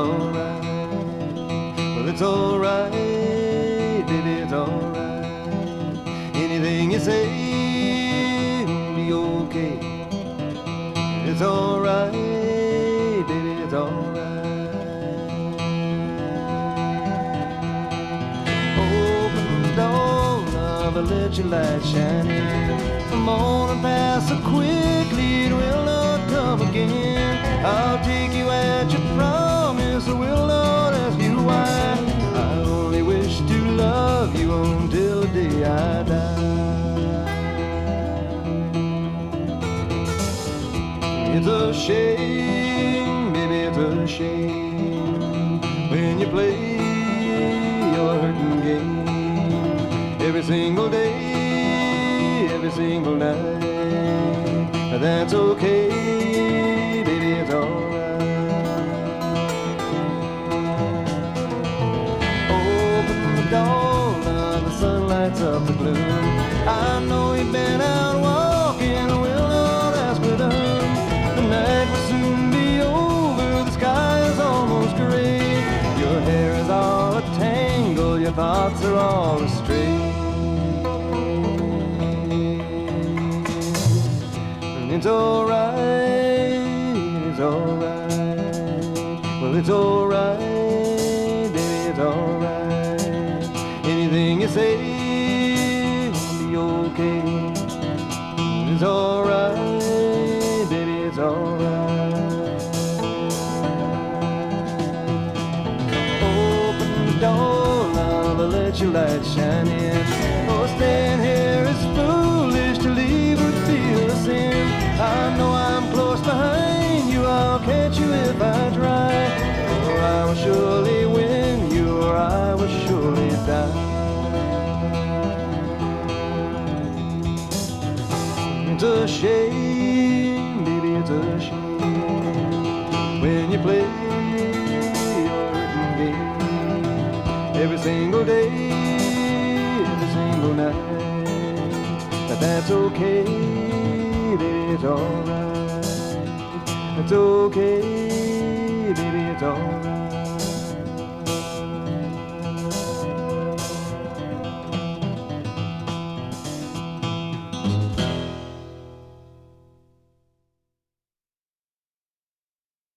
alright. Well, it's alright, baby, it's alright. Anything you say will be okay. It's alright, baby, it's alright. Open the door, love, I'll let your light shine in. The morning pass so quickly, it will not come again. I'll take you at your promise, I will not ask you why. I only wish to love you until the day I die. It's a shame, baby, it's a shame when you play your hurting game every single day, every single night. That's okay, baby, it's alright. Open the door, now the sun lights up the gloom. I know you've been out walking, will not ask for done. The night will soon be over, the sky is almost gray. Your hair is all a tangle, your thoughts are all astray. It's alright, it's alright. Well, it's alright, baby, it's alright. Anything you say will be okay. It's alright, baby, it's alright. Open the door, love, I'll let your light shine in. Oh, staying here is foolish, to leave would be a sin. I know I'm close behind you, I'll catch you if I try. Or I will surely win you, or I will surely die. It's a shame, baby, it's a shame when you play your hurting game every single day, every single night. But that's okay, baby, it's alright. It's okay, baby, it's alright.